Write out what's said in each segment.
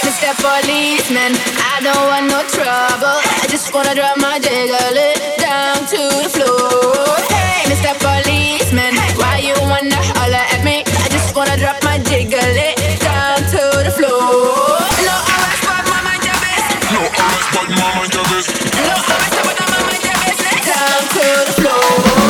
Mr. Policeman, I don't want no trouble. I just wanna drop my jiggle it down to the floor. Hey, Mr. Policeman, why you wanna holler at me? I just wanna drop my jiggle it down to the floor. No arrest, but my mind your business. No arrest, but my mind your business. No arrest, but my mind your business. Down to the floor.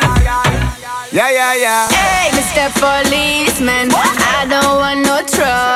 Hey, Mr. Policeman, I don't want no trouble.